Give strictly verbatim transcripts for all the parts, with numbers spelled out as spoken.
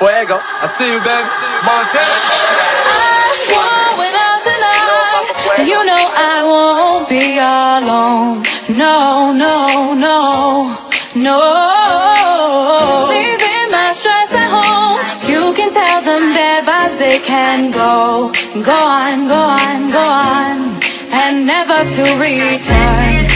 Fuego. I see you, baby. Montana. I'm going out tonight. You know I won't be alone. No, no, no, no. Leaving my stress at home. You can tell them bad vibes, they can go. Go on, go on, go on. And never to return.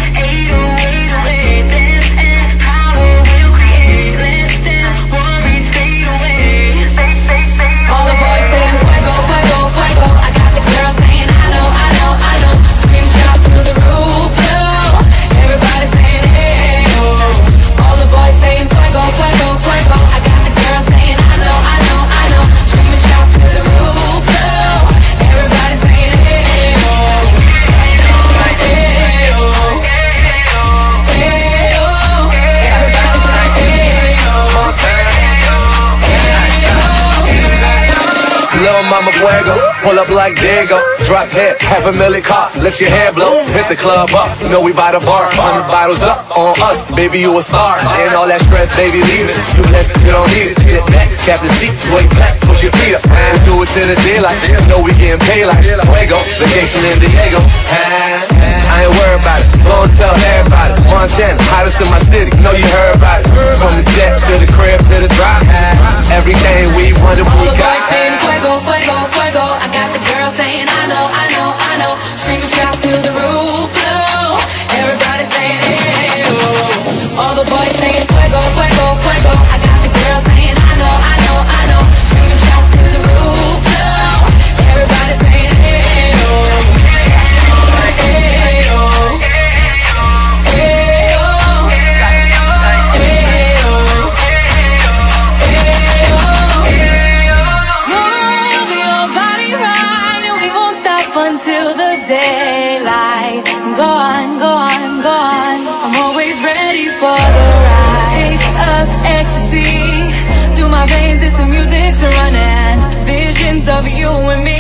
Little mama fuego, pull up like Diego. Drop hit, half a million car, let your hair blow. Hit the club up, you know we by the bar. Hundred bottles up on us, baby you a star. Ain't all that stress, baby leave it. You less, you don't need it. Sit back, cap the seat, sway back, push your feet up. We do it to the daylight, you know we getting paid like fuego. Vacation in Diego. I ain't worried about it, go and tell everybody. Montana, hottest in my city, know you heard about it. From the jet to the crib to the drop, everything we wanted we got. Fuego, fuego, fuego. I got the girl saying I know, I know, I know. Screaming shout to the roof, blow. Everybody saying hey, oh. All the boys saying fuego, fuego, fuego. I got the girl saying I know, I know, I know. Screaming shout to the roof, blow. Everybody saying hey, oh. Hey, oh. Hey, oh. Hey, oh. Until the daylight. Go on, go on, go on. I'm always ready for the rise of ecstasy. Through my veins, it's the music's running. Visions of you and me.